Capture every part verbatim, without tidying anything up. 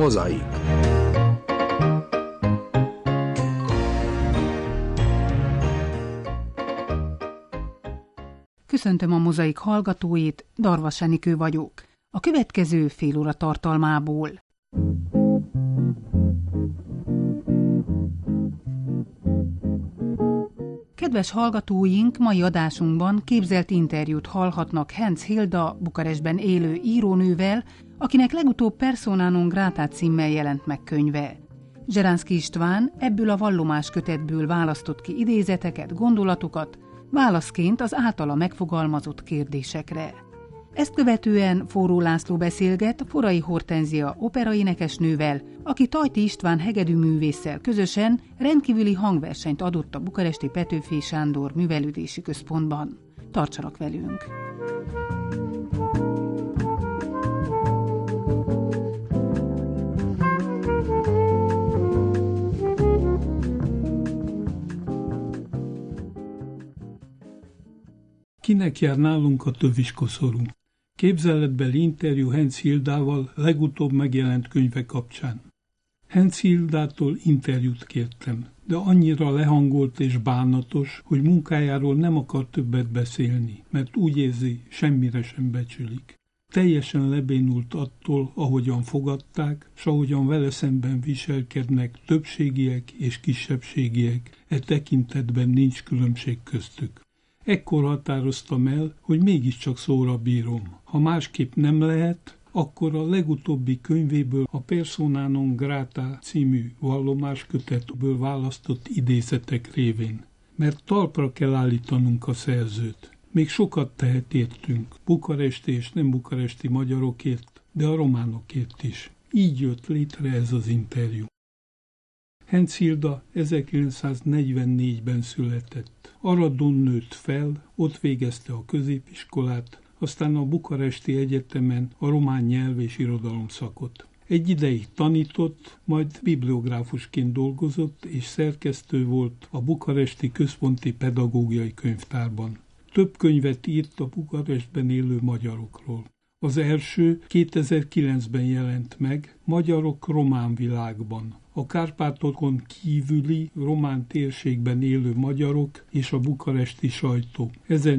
Mozaik. Köszöntöm a Mozaik hallgatóit, Darvas Enikő vagyok. A következő fél óra tartalmából. Kedves hallgatóink, mai adásunkban képzelt interjút hallhatnak Henc Hilda, Bukarestben élő írónővel, akinek legutóbb Persona non grata címmel jelent meg könyve. Zseránszky István ebből a vallomás kötetből választott ki idézeteket, gondolatokat, válaszként az általa megfogalmazott kérdésekre. Ezt követően Forró László beszélget Forrai Hortenzia operaénekesnővel, aki Tajti István hegedűművésszel közösen rendkívüli hangversenyt adott a bukaresti Petőfi Sándor Művelődési Központban. Tartsanak velünk! Kinek jár nálunk a töviskoszorú? Képzeletbeli interjú Henc Hildával legutóbb megjelent könyve kapcsán. Henc Hildától interjút kértem, de annyira lehangolt és bánatos, hogy munkájáról nem akar többet beszélni, mert úgy érzi, semmire sem becsülik. Teljesen lebénult attól, ahogyan fogadták, s ahogyan vele szemben viselkednek többségiek és kisebbségiek, e tekintetben nincs különbség köztük. Ekkor határoztam el, hogy mégiscsak szóra bírom. Ha másképp nem lehet, akkor a legutóbbi könyvéből, a Persona non grata című vallomáskötetből választott idézetek révén. Mert talpra kell állítanunk a szerzőt. Még sokat tehet értünk, bukaresti és nem bukaresti magyarokért, de a románokért is. Így jött létre ez az interjú. Henc Hilda ezerkilencszáznegyvennégyben született. Aradon nőtt fel, ott végezte a középiskolát, aztán a Bukaresti Egyetemen a román nyelv és irodalom szakot. Egy ideig tanított, majd bibliográfusként dolgozott, és szerkesztő volt a Bukaresti Központi Pedagógiai Könyvtárban. Több könyvet írt a Bukarestben élő magyarokról. Az első kétezer-kilencben jelent meg, Magyarok román világban. A Kárpátokon kívüli román térségben élő magyarok és a bukaresti sajtó.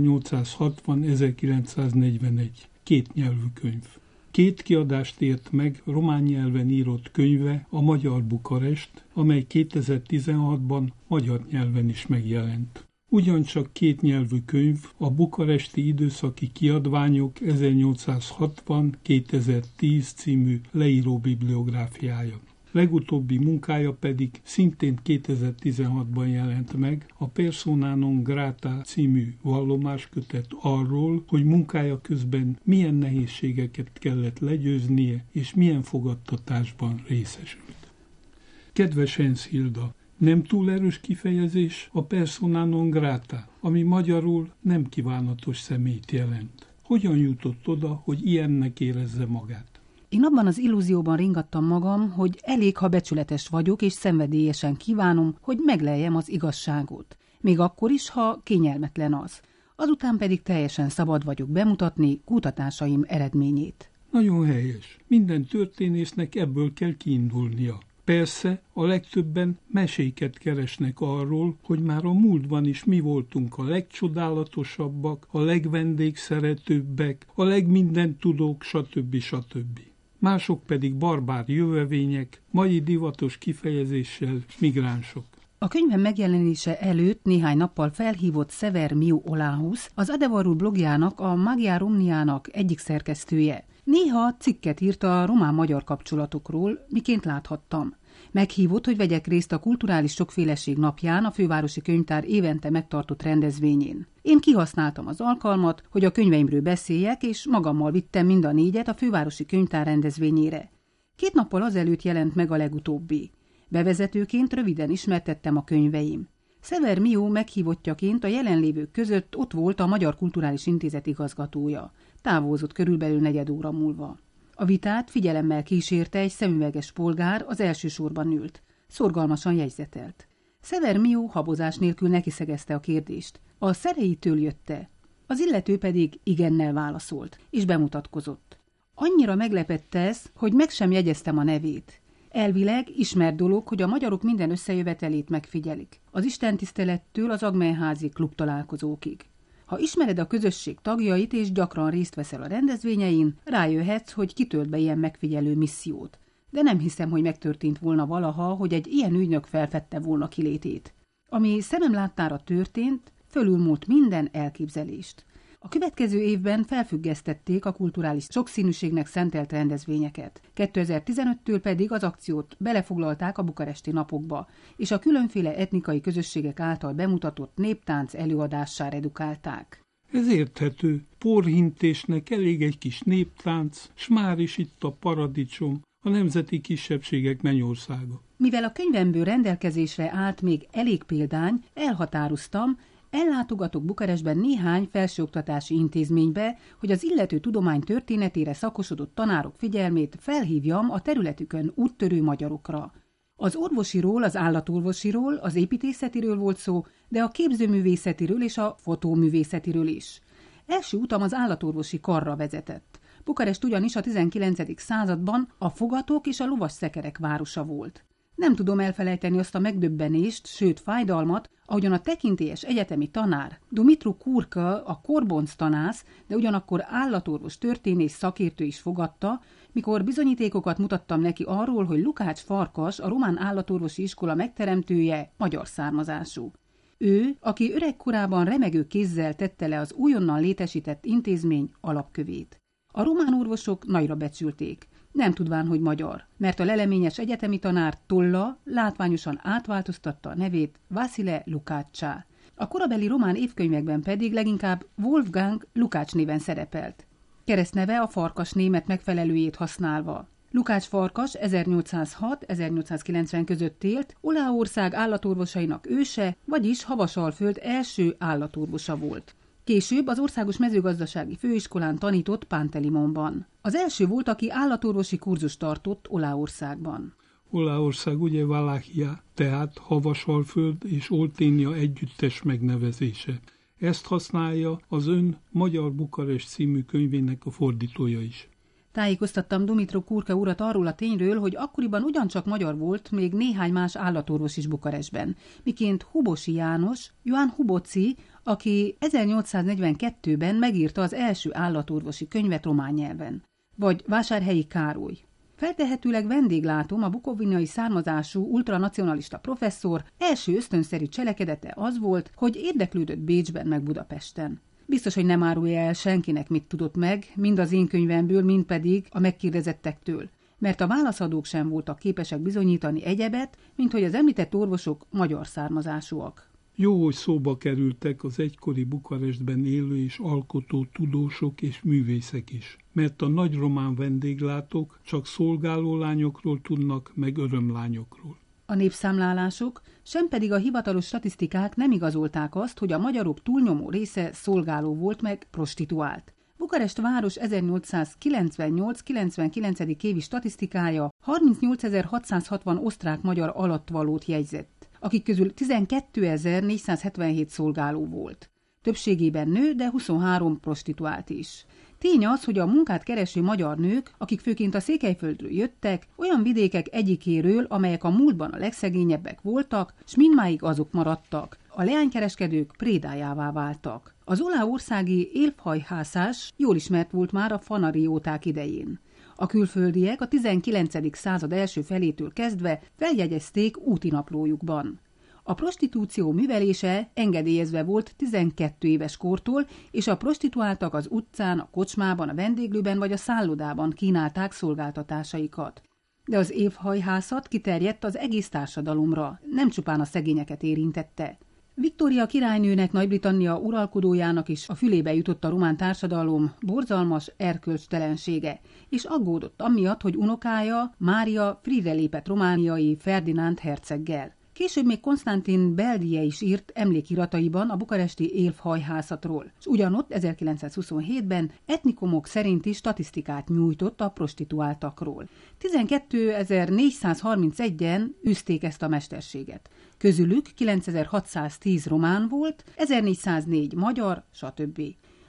ezernyolcszázhatvan-ezerkilencszáznegyvenegy. Két nyelvű könyv. Két kiadást ért meg román nyelven írott könyve, a Magyar Bukarest, amely kétezer-tizenhatban magyar nyelven is megjelent. Ugyancsak két nyelvű könyv, a Bukaresti Időszaki Kiadványok ezernyolcszázhatvan-kétezer-tíz című leíró bibliográfiája. Legutóbbi munkája pedig szintén kétezer-tizenhatban jelent meg, a Persona non grata című vallomáskötet arról, hogy munkája közben milyen nehézségeket kellett legyőznie, és milyen fogadtatásban részesült. Kedves Henc Hilda! Nem túl erős kifejezés a persona non grata, ami magyarul nem kívánatos személyt jelent. Hogyan jutott oda, hogy ilyennek érezze magát? Én abban az illúzióban ringattam magam, hogy elég, ha becsületes vagyok, és szenvedélyesen kívánom, hogy megleljem az igazságot. Még akkor is, ha kényelmetlen az. Azután pedig teljesen szabad vagyok bemutatni kutatásaim eredményét. Nagyon helyes. Minden történésznek ebből kell kiindulnia. Persze, a legtöbben meséket keresnek arról, hogy már a múltban is mi voltunk a legcsodálatosabbak, a legvendégszeretőbbek, a legmindentudók, stb. stb. Mások pedig barbár jövevények, mai divatos kifejezéssel migránsok. A könyvem megjelenése előtt néhány nappal felhívott Sever Miu Olaus, az Adevarul blogjának, a Magia Romniának egyik szerkesztője. Néha cikket írt a román-magyar kapcsolatokról, miként láthattam. Meghívott, hogy vegyek részt a Kulturális Sokféleség napján, a Fővárosi Könyvtár évente megtartott rendezvényén. Én kihasználtam az alkalmat, hogy a könyveimről beszéljek, és magammal vittem mind a négyet a Fővárosi Könyvtár rendezvényére. Két nappal azelőtt jelent meg a legutóbbi. Bevezetőként röviden ismertettem a könyveim. Sever Miu meghívottjaként a jelenlévők között ott volt a Magyar Kulturális Intézet igazgatója. Távozott körülbelül negyed óra múlva. A vitát figyelemmel kísérte egy szemüveges polgár, az első sorban ült. Szorgalmasan jegyzetelt. Sever Miu habozás nélkül nekiszegezte a kérdést. A szereitől jötte. Az illető pedig igennel válaszolt, és bemutatkozott. Annyira meglepett ez, hogy meg sem jegyeztem a nevét. Elvileg ismert dolog, hogy a magyarok minden összejövetelét megfigyelik. Az istentisztelettől az Agmenházi klub találkozókig. Ha ismered a közösség tagjait és gyakran részt veszel a rendezvényein, rájöhetsz, hogy kitölt be ilyen megfigyelő missziót. De nem hiszem, hogy megtörtént volna valaha, hogy egy ilyen ügynök felfedte volna kilétét. Ami szemem láttára történt, fölülmúlt minden elképzelést. A következő évben felfüggesztették a kulturális sokszínűségnek szentelt rendezvényeket. kétezer-tizenöttől pedig az akciót belefoglalták a bukaresti napokba, és a különféle etnikai közösségek által bemutatott néptánc előadássá redukálták. Ez érthető. Porhintésnek elég egy kis néptánc, s már is itt a paradicsom, a nemzeti kisebbségek mennyországa. Mivel a könyvemből rendelkezésre állt még elég példány, elhatároztam, ellátogatok Bukarestben néhány felsőoktatási intézménybe, hogy az illető tudomány történetére szakosodott tanárok figyelmét felhívjam a területükön úttörő magyarokra. Az orvosiról, az állatorvosiról, az építészetiről volt szó, de a képzőművészetiről és a fotóművészetiről is. Első utam az állatorvosi karra vezetett. Bukarest ugyanis a tizenkilencedik században a fogatok és a lovas szekerek városa volt. Nem tudom elfelejteni azt a megdöbbenést, sőt fájdalmat, ahogyan a tekintélyes egyetemi tanár, Dumitru Kurka, a korbonc tanász, de ugyanakkor állatorvos történész szakértő is fogadta, mikor bizonyítékokat mutattam neki arról, hogy Lukács Farkas, a román állatorvosi iskola megteremtője, magyar származású. Ő, aki öregkorában remegő kézzel tette le az újonnan létesített intézmény alapkövét. A román orvosok nagyra becsülték, nem tudván, hogy magyar, mert a leleményes egyetemi tanár Tolla látványosan átváltoztatta a nevét Vasile Lukáccsá. A korabeli román évkönyvekben pedig leginkább Wolfgang Lukács néven szerepelt. Keresztneve a Farkas német megfelelőjét használva. Lukács Farkas ezernyolcszázhat-ezernyolcszázkilencven között élt, Oláország állatorvosainak őse, vagyis Havasalföld első állatorvosa volt. Később az Országos Mezőgazdasági Főiskolán tanított Pántelimonban. Az első volt, aki állatorvosi kurzust tartott Oláországban. Oláország ugye Valachia, tehát Havasalföld és Olténia együttes megnevezése. Ezt használja az ön Magyar Bukarest című könyvének a fordítója is. Tájékoztattam Dumitru Kurka urat arról a tényről, hogy akkoriban ugyancsak magyar volt még néhány más állatorvos is Bukarestben, miként Hubosi János, Johann Huboci, aki ezernyolcszáznegyvenkettőben megírta az első állatorvosi könyvet román nyelven, vagy Vásárhelyi Károly. Feltehetőleg vendéglátom, a bukovinai származású ultranacionalista professzor első ösztönszerű cselekedete az volt, hogy érdeklődött Bécsben meg Budapesten. Biztos, hogy nem árulja el senkinek, mit tudott meg, mind az én könyvemből, mind pedig a megkérdezettektől, mert a válaszadók sem voltak képesek bizonyítani egyebet, mint hogy az említett orvosok magyar származásúak. Jó, hogy szóba kerültek az egykori Bukarestben élő és alkotó tudósok és művészek is, mert a nagy román vendéglátók csak szolgáló lányokról tudnak, meg örömlányokról. A népszámlálások, sem pedig a hivatalos statisztikák nem igazolták azt, hogy a magyarok túlnyomó része szolgáló volt meg prostituált. Bukarest város ezernyolcszázkilencvennyolc-kilencvenkilencedik évi statisztikája harmincnyolcezer-hatszázhatvan osztrák-magyar alattvalót jegyzett, akik közül tizenkétezer-négyszázhetvenhét szolgáló volt. Többségében nő, de huszonhárom prostituált is. Tény az, hogy a munkát kereső magyar nők, akik főként a Székelyföldről jöttek, olyan vidékek egyikéről, amelyek a múltban a legszegényebbek voltak, s mindmáig azok maradtak. A leánykereskedők prédájává váltak. Az oláországi élfhajhászás jól ismert volt már a fanarióták idején. A külföldiek a tizenkilencedik század első felétől kezdve feljegyezték útinaplójukban. A prostitúció művelése engedélyezve volt tizenkét éves kortól, és a prostituáltak az utcán, a kocsmában, a vendéglőben vagy a szállodában kínálták szolgáltatásaikat. De az évhajhászat kiterjedt az egész társadalomra, nem csupán a szegényeket érintette. Viktória királynőnek, Nagy-Britannia uralkodójának is a fülébe jutott a román társadalom borzalmas erkölcstelensége, és aggódott amiatt, hogy unokája, Mária Friedre lépett romániai Ferdinánd herceggel. Később még Konstantin Beldije is írt emlékirataiban a bukaresti élfhajhászatról, és ugyanott ezerkilencszázhuszonhétben etnikumok szerinti statisztikát nyújtott a prostituáltakról. tizenkétezer-négyszázharmincegyen űzték ezt a mesterséget. Közülük kilencezer-hatszáztíz román volt, ezernégyszáznégy magyar, stb.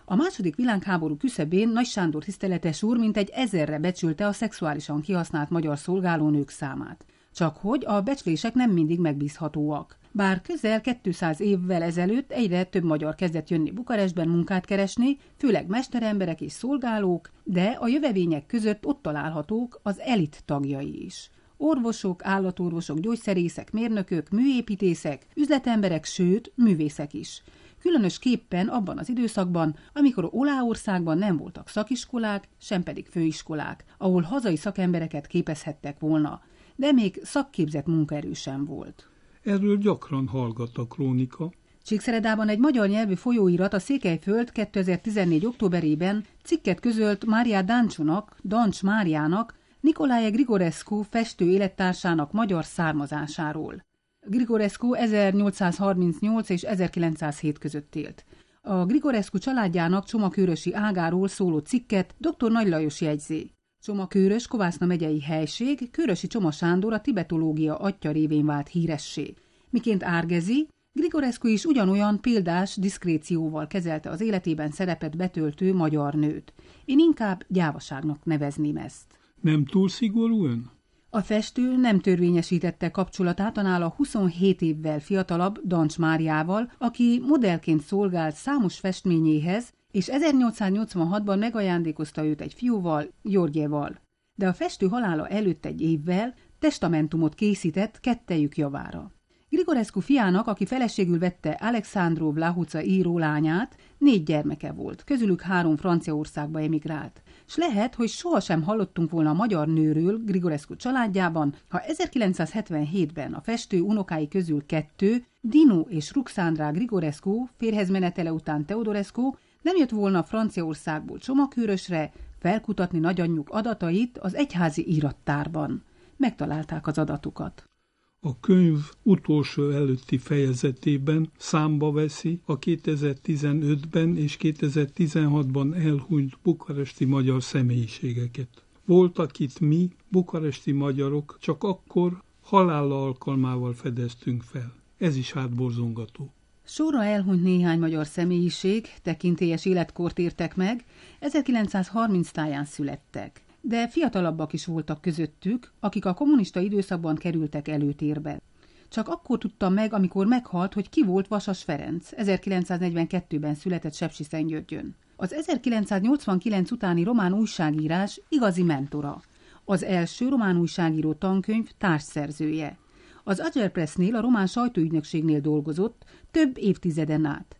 A második világháború küszöbén Nagy Sándor tiszteletes úr mintegy ezerre becsülte a szexuálisan kihasznált magyar szolgálónők számát. Csak hogy a becslések nem mindig megbízhatóak. Bár közel kétszáz évvel ezelőtt egyre több magyar kezdett jönni Bukarestben munkát keresni, főleg mesteremberek és szolgálók, de a jövevények között ott találhatók az elit tagjai is. Orvosok, állatorvosok, gyógyszerészek, mérnökök, műépítészek, üzletemberek, sőt, művészek is. Különösképpen abban az időszakban, amikor Oláországban nem voltak szakiskolák, sem pedig főiskolák, ahol hazai szakembereket képezhettek volna, de még szakképzett munkaerő sem volt. Erről gyakran hallgat a krónika. Csíkszeredában egy magyar nyelvű folyóirat, a Székelyföld kétezer-tizennégy. októberében cikket közölt Mária Dancsúnak, Dancs Máriának, Nicolae Grigorescu festő élettársának magyar származásáról. Grigorescu ezernyolcszázharmincnyolc és ezerkilencszázhét között élt. A Grigorescu családjának Csoma-Kőrösi ágáról szóló cikket dr. Nagy Lajos jegyzi. Csoma-Kőrös Kovászna megyei helység, Kőrösi Csoma Sándor a tibetológia atya révén vált híressé. Miként árgezi, Grigorescu is ugyanolyan példás diszkrécióval kezelte az életében szerepet betöltő magyar nőt. Én inkább gyávaságnak nevezném ezt. Nem túl szigorú ön? A festő nem törvényesítette kapcsolatát a nála huszonhét évvel fiatalabb Dancs Máriával, aki modellként szolgált számos festményéhez, és ezernyolcszáznyolcvanhatban megajándékozta őt egy fiúval, Györgyéval. De a festő halála előtt egy évvel testamentumot készített kettejük javára. Grigorescu fiának, aki feleségül vette Alexandru Vlahuca író lányát, négy gyermeke volt, közülük három Franciaországba emigrált. S lehet, hogy sohasem hallottunk volna a magyar nőről Grigorescu családjában, ha ezerkilencszázhetvenhétben a festő unokái közül kettő, Dinu és Ruxandra Grigorescu férjhez menetele után Teodorescu nem jött volna Franciaországból Csoma-Kőrösre felkutatni nagyanyjuk adatait az egyházi írattárban. Megtalálták az adatukat. A könyv utolsó előtti fejezetében számba veszi a kétezer-tizenötben és kétezer-tizenhatban elhunyt bukaresti magyar személyiségeket. Voltak itt mi, bukaresti magyarok, csak akkor halála alkalmával fedeztünk fel. Ez is hátborzongató. Sorra elhunyt néhány magyar személyiség, tekintélyes életkort értek meg, ezerkilencszázharminc táján születtek. De fiatalabbak is voltak közöttük, akik a kommunista időszakban kerültek előtérbe. Csak akkor tudtam meg, amikor meghalt, hogy ki volt Vasas Ferenc, ezerkilencszáznegyvenkettőben született Sepsiszentgyörgyön. Az ezerkilencszáznyolcvankilenc utáni román újságírás igazi mentora. Az első román újságíró tankönyv társszerzője. Az Agerpressnél, a román sajtóügynökségnél dolgozott több évtizeden át.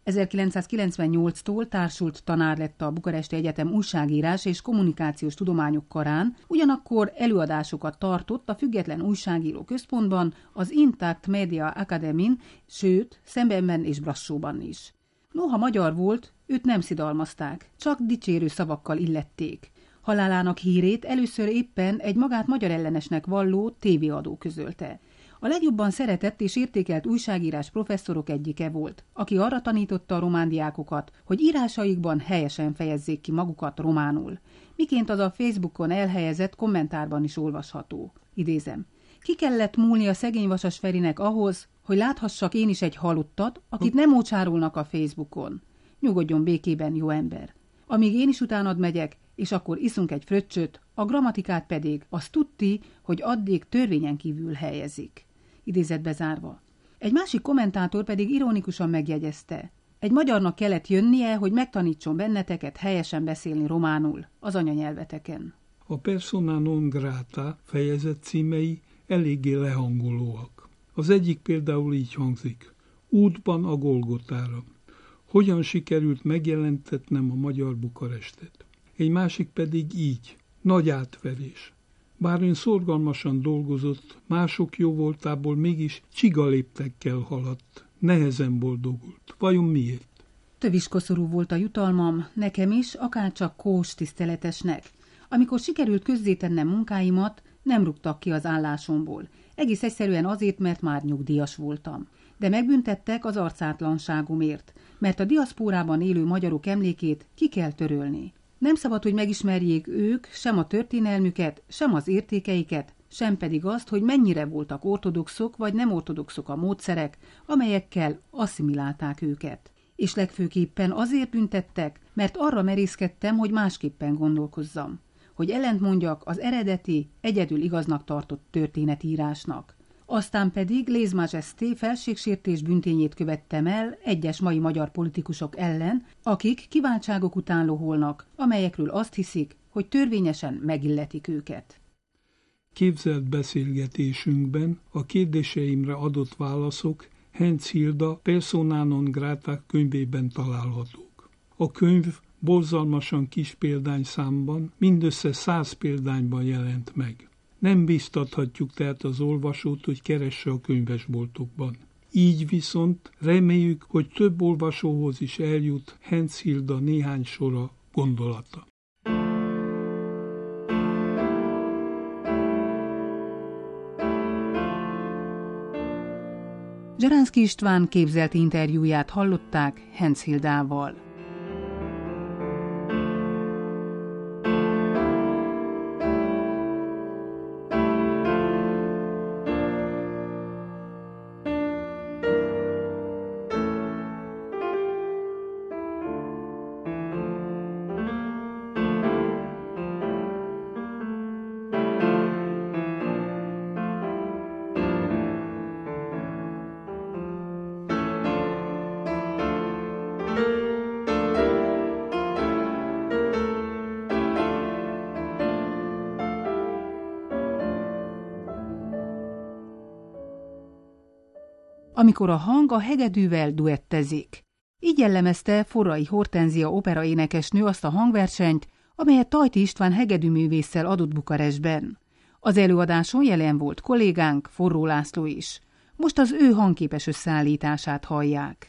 ezerkilencszázkilencvennyolctól társult tanár lett a Bukaresti Egyetem újságírás és kommunikációs tudományok karán, ugyanakkor előadásokat tartott a Független Újságíró Központban, az Intact Media Academyn, sőt, Szembenben és Brassóban is. Noha magyar volt, őt nem szidalmazták, csak dicsérő szavakkal illették. Halálának hírét először éppen egy magát magyar ellenesnek valló tévéadó közölte. A legjobban szeretett és értékelt újságírás professzorok egyike volt, aki arra tanította a román diákokat, hogy írásaikban helyesen fejezzék ki magukat románul. Miként az a Facebookon elhelyezett kommentárban is olvasható. Idézem. Ki kellett múlni a szegény Vasas Ferinek ahhoz, hogy láthassak én is egy halottat, akit nem ócsárolnak a Facebookon. Nyugodjon békében, jó ember. Amíg én is utánad megyek, és akkor iszunk egy fröccsöt, a grammatikát pedig azt tudti, hogy addig törvényen kívül helyezik. Idézetbe zárva. Egy másik kommentátor pedig ironikusan megjegyezte. Egy magyarnak kellett jönnie, hogy megtanítson benneteket helyesen beszélni románul, az anyanyelveteken. A persona non grata fejezet címei eléggé lehangolóak. Az egyik például így hangzik. Útban a Golgotára. Hogyan sikerült megjelentetnem a magyar Bukarestet? Egy másik pedig így. Nagy átverés. Bár ön szorgalmasan dolgozott, mások jóvoltából mégis csigaléptekkel haladt. Nehezen boldogult. Vajon miért? Töviskoszorú volt a jutalmam, nekem is, akárcsak kós tiszteletesnek. Amikor sikerült közzétennem munkáimat, nem rúgtak ki az állásomból. Egész egyszerűen azért, mert már nyugdíjas voltam. De megbüntettek az arcátlanságomért, mert a diaszpórában élő magyarok emlékét ki kell törölni. Nem szabad, hogy megismerjék ők sem a történelmüket, sem az értékeiket, sem pedig azt, hogy mennyire voltak ortodoxok vagy nem ortodoxok a módszerek, amelyekkel asszimilálták őket. És legfőképpen azért büntettek, mert arra merészkedtem, hogy másképpen gondolkozzam, hogy ellentmondjak az eredeti, egyedül igaznak tartott történetírásnak. Aztán pedig Lèse Majesté felségsértés büntényét követtem el egyes mai magyar politikusok ellen, akik kiváltságok után loholnak, amelyekről azt hiszik, hogy törvényesen megilletik őket. Képzelt beszélgetésünkben a kérdéseimre adott válaszok Hencz Hilda Persona non grata könyvében találhatók. A könyv borzalmasan kis példányszámban, mindössze száz példányban jelent meg. Nem biztathatjuk tehát az olvasót, hogy keresse a könyvesboltokban. Így viszont reméljük, hogy több olvasóhoz is eljut Hencz Hilda néhány sora gondolata. Zseránszky István képzelt interjúját hallották Hencz Hildával. Amikor a hang a hegedűvel duettezik. Így jellemezte Forrai Hortenzia operaénekesnő azt a hangversenyt, amelyet Tajti István hegedűművésszel adott Bukarestben. Az előadáson jelen volt kollégánk, Forró László is. Most az ő hangképes összeállítását hallják.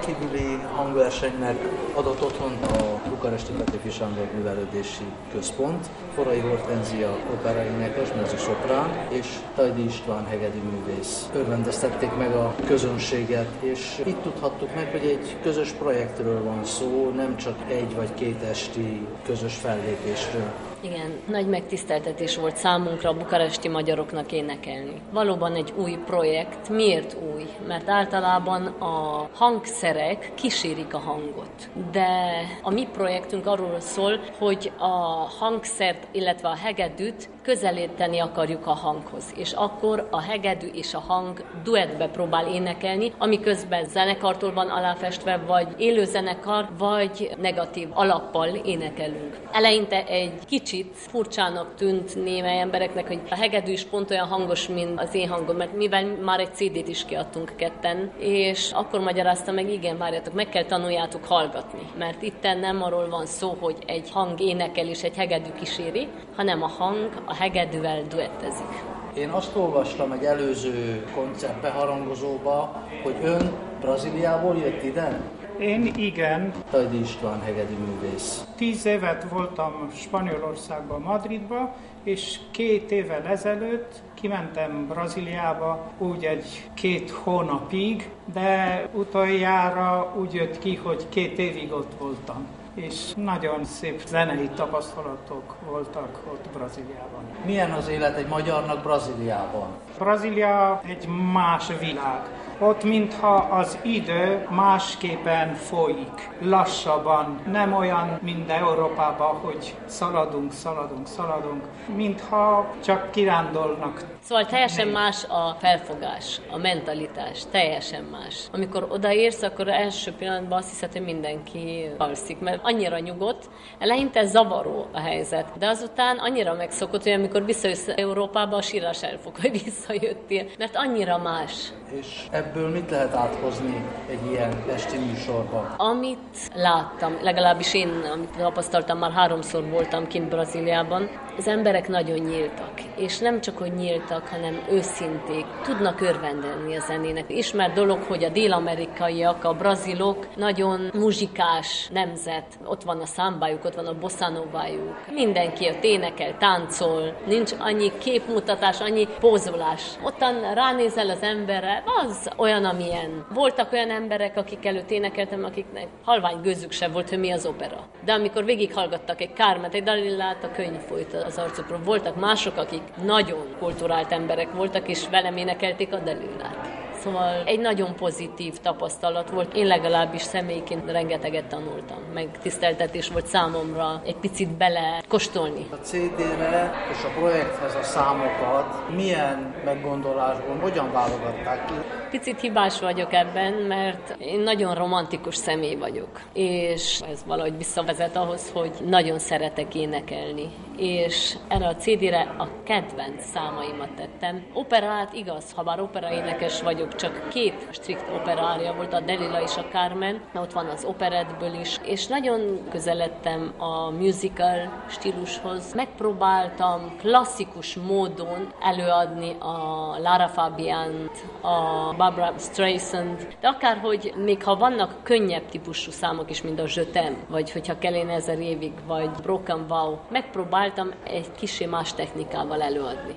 rendkívüli hangversenynek adott otthon a Bukaresti Petőfi Sándor Művelődési Központ, Forrai Hortenzia operaénekes, mezzosoprán, és Tajdi István hegedű művész. Örvendeztették meg a közönséget, és itt tudhattuk meg, hogy egy közös projektről van szó, nem csak egy vagy két esti közös fellépésről. Igen, nagy megtiszteltetés volt számunkra a bukaresti magyaroknak énekelni. Valóban egy új projekt. Miért új? Mert általában a hangszerek kísérik a hangot. De a mi projektünk arról szól, hogy a hangszert, illetve a hegedűt közelíteni akarjuk a hanghoz. És akkor a hegedű és a hang duettbe próbál énekelni, amiközben zenekartól van aláfestve, vagy élőzenekar, vagy negatív alappal énekelünk. Eleinte egy kicsit furcsának tűnt némely embereknek, hogy a hegedű is pont olyan hangos, mint az én hangom, mert mivel már egy cé dét is kiadtunk ketten, és akkor magyaráztam meg, igen, várjatok, meg kell tanuljátok hallgatni, mert itten nem arról van szó, hogy egy hang énekel és egy hegedű kíséri, hanem a hang a hegedűvel duettezik. Én azt olvastam egy előző koncertbeharangozóba, hogy ön Brazíliából jött ide? Én igen. Tajdi István hegedű művész. Tíz évet voltam Spanyolországban, Madridban, és két évvel ezelőtt kimentem Brazíliába úgy egy két hónapig, de utoljára úgy jött ki, hogy két évig ott voltam. És nagyon szép zenei tapasztalatok voltak ott Brazíliában. Milyen az élet egy magyarnak Brazíliában? Brazília egy más világ. Ott mintha az idő másképpen folyik, lassabban, nem olyan, mint Európában, hogy szaladunk, szaladunk, szaladunk, mintha csak kirándulnak. Szóval teljesen más a felfogás, a mentalitás, teljesen más. Amikor odaérsz, akkor első pillanatban azt hiszed, hogy mindenki alszik, mert annyira nyugodt, eleinte zavaró a helyzet, de azután annyira megszokott, hogy amikor visszajössz Európába, a sírás elfog, hogy visszajöttél, mert annyira más. És ebből mit lehet áthozni egy ilyen esti műsorban? Amit láttam, legalábbis én, amit tapasztaltam, már háromszor voltam kint Brazíliában, az emberek nagyon nyíltak, és nem csak, hogy nyíltak, hanem őszinték, tudnak örvendeni a zenének. Ismert dolog, hogy a dél-amerikaiak, a brazilok nagyon muzsikás nemzet, ott van a számbájuk, ott van a bossa novájuk. Mindenki ott énekel, táncol, nincs annyi képmutatás, annyi pózolás. Ottan ránézel az emberre, az olyan, amilyen. Voltak olyan emberek, akik előtt énekeltem, akiknek halvány gőzük sem volt, hogy mi az opera. De amikor végighallgattak egy Carment, egy Dalilát, a könyv folyt az arcukról. Voltak mások, akik nagyon kulturált emberek voltak, és velem énekelték a Dalilát. Szóval egy nagyon pozitív tapasztalat volt. Én legalábbis személyként rengeteget tanultam. Meg tiszteltetés volt számomra egy picit bele kóstolni. A cé dére és a projekthez a számokat milyen meggondolásból, hogyan válogatták ki? Picit hibás vagyok ebben, mert én nagyon romantikus személy vagyok. És ez valahogy visszavezet ahhoz, hogy nagyon szeretek énekelni. És erre a cé dére a kedvenc számaimat tettem. Operát igaz, ha bár operaénekes vagyok, csak két strikt operária volt, a Dalila és a Carmen, ott van az operettből is, és nagyon közeledtem a musical stílushoz. Megpróbáltam klasszikus módon előadni a Lara Fabiant, a Barbara Streisand, de akárhogy, még ha vannak könnyebb típusú számok is, mint a Je t'aime, vagy hogyha Kelén ezer évig, vagy Broken Vow, megpróbáltam egy kicsi más technikával előadni.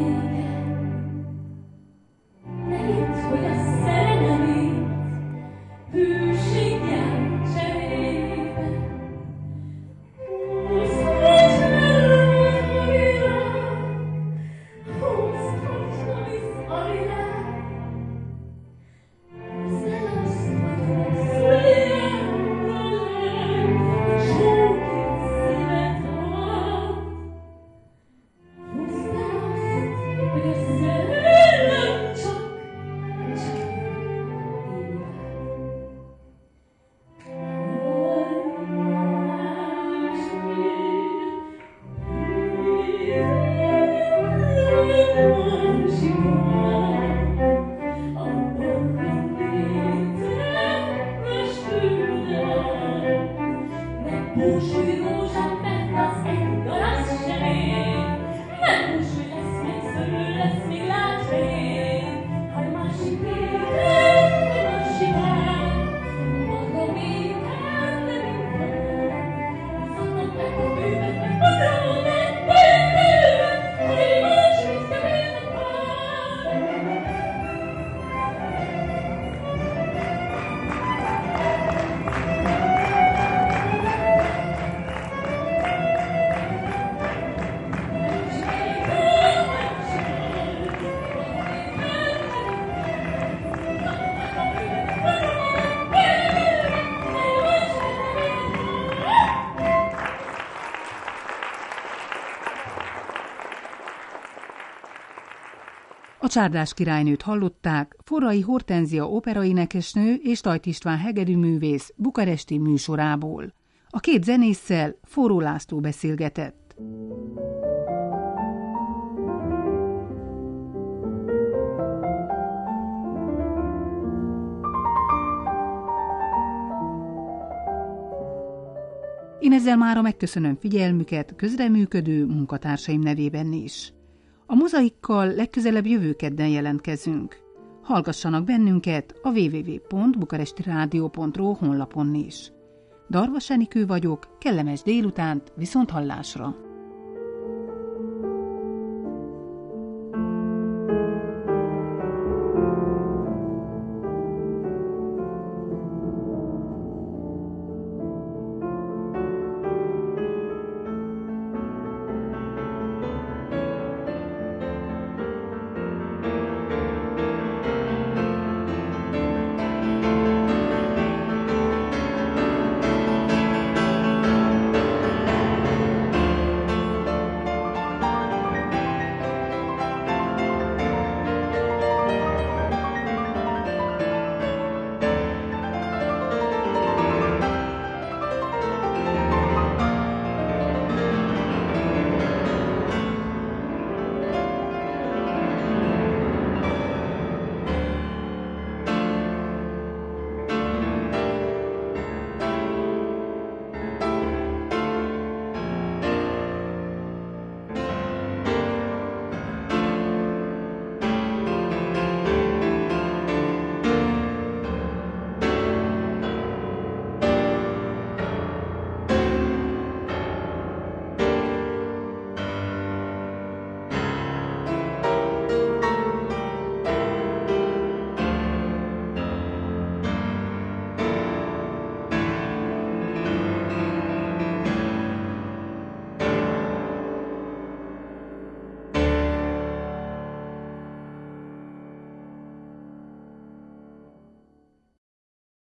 A Csárdás királynőt hallották, Forrai Hortenzia operaénekesnő és Tajt István hegedűművész bukaresti műsorából. A két zenésszel Forró László beszélgetett. Én ezzel mára megköszönöm figyelmüket közreműködő munkatársaim nevében is. A mozaikkal legközelebb jövő kedden jelentkezünk. Hallgassanak bennünket a double-u double-u double-u pont bukarestiradio pont ro honlapon is. Darvas Enikő vagyok, kellemes délutánt, viszont hallásra!